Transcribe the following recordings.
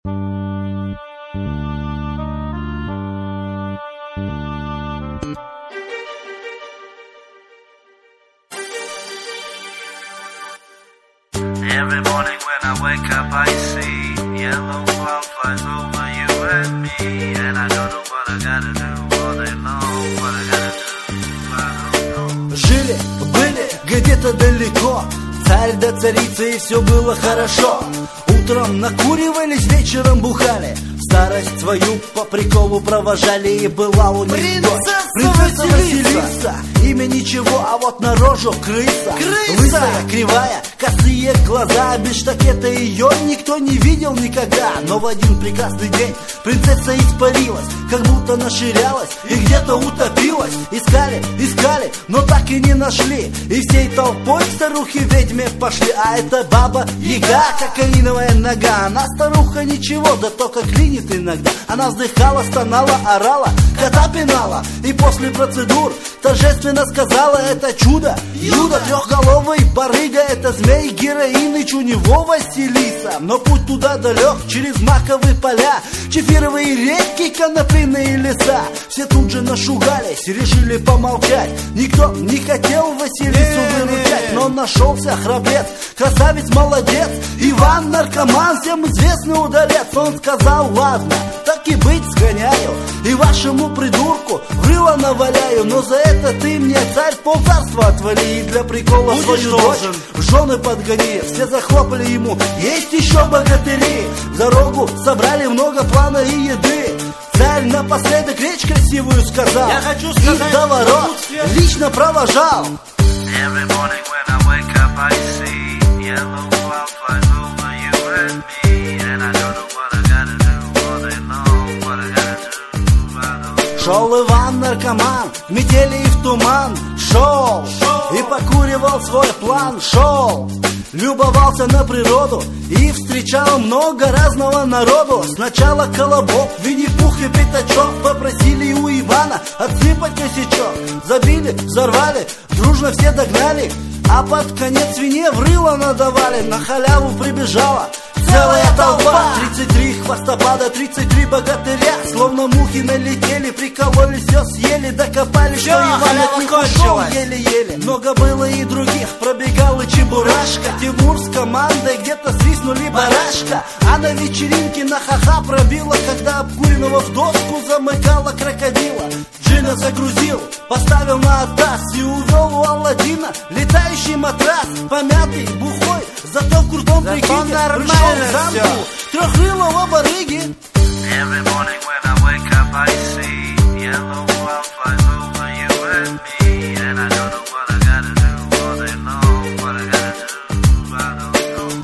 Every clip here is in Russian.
Every morning when I wake up I see yellow cloud flies over you and me, and I don't know what I gotta do all day long, what I gotta do, I don't know. Жили, были где-то далеко царь да царица, и все было хорошо. Утром накуривались, вечером бухали, старость свою по приколу провожали. И была у них дочь, принцесса Василиса. Имя ничего, а вот на рожу крыса. Лысая, кривая, косые глаза. Без штакета ее никто не видел никогда. Но в один прекрасный день принцесса испарилась, как будто наширялась и где-то утопилась. Искали, искали, но так и не нашли. И всей толпой к старухе-ведьме пошли. А это баба-яга, кокаиновая нога. Она старуха ничего, да только клинит иногда. Она вздыхала, стонала, орала, кота пинала. И после процедур торжественно сказала: это чудо, Юда, трехголовый барыга. Это змей Героиныч, у него Василиса. Но путь туда далек, через маковые поля, чефировые реки, конопляные леса. Все тут же нашугались, решили помолчать. Никто не хотел Василису выручать. Но нашелся храбрец, красавец, молодец, Иван наркоман, всем известный удалец. Он сказал: ладно, так и быть, сгоняю, и вашему придурку в рыло наваляю. Но за это ты мне, царь, полцарства отвали. И для прикола свою дочь в жены подгони. Все захлопали ему: есть еще богатыри. В дорогу собрали много плана и еды. Царь напоследок речь красивую сказал, я хочу сказать, и до ворот лично провожал. Every morning when I wake up I see yellow cloud flies over you and me, and I don't know what I gotta do all day long, what I gotta do, I don't know. Шел Иван наркоман в метели и в туман. Шел и покуривал свой план. Шел, любовался на природу и встречал много разного народу. Сначала Колобок, Винни-Пух и Пятачок попросили у Ивана отсыпать косячок. Забили, взорвали, дружно все догнали, а под конец свинье в рыло надавали. На халяву прибежала целая толпа. 33 хвостопада, 33 богатыря, словно мухи налетели, прикололи, все съели, докопали, что Иван от них ушел еле-еле. Много было и других, пробегал и Чебурашка. Тимур с командой где-то свистнули барашка. А на вечеринке на ха-ха пробила, когда обкуренного в доску замыкала крокодила. Джина загрузил, поставил на таз и увел у Аладдина летающий матрас. Помятый, бухой, зато в крутом прикиде пришел в замку трехрылого барыги. Every morning when I wake up I see yellow cloud flies over you and me, and I don't know what I gotta do all day long, what I gotta do, I don't know.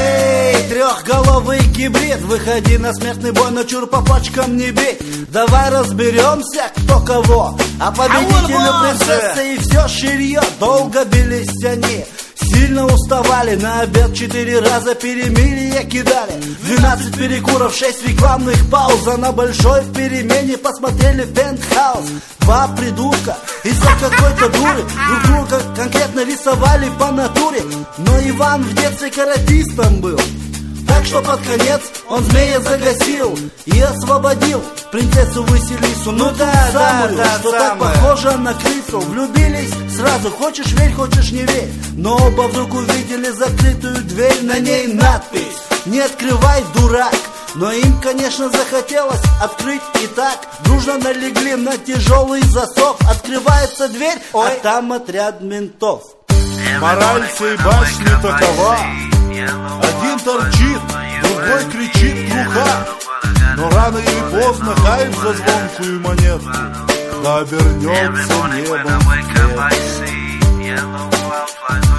Эй, трехголовый гибрид, выходи на смертный бой, но чур по почкам не бей. Давай разберемся, кто кого. А победителю принцесса и все ширье. Долго бились они, сильно уставали. На обед 4 раза перемирие кидали. 12 перекуров, 6 рекламных пауз. А на большой перемене посмотрели Пентхаус. Два придурка из-за какой-то дуры друг друга конкретно рисовали по натуре. Но Иван в детстве каратистом был, так что под конец он змея загасил и освободил принцессу Василису. Ну да, самую, что так похоже на крысу. Влюбились сразу, хочешь верь, хочешь не верь. Но оба вдруг увидели закрытую дверь, на ней надпись: не открывай, дурак. Но им, конечно, захотелось открыть, и так дружно налегли на тяжелый засов. Открывается дверь, а там отряд ментов. Мораль всей башни такова: один торчит, другой кричит труха. Но рано или поздно кайф за звонкую монетку да обернется небом.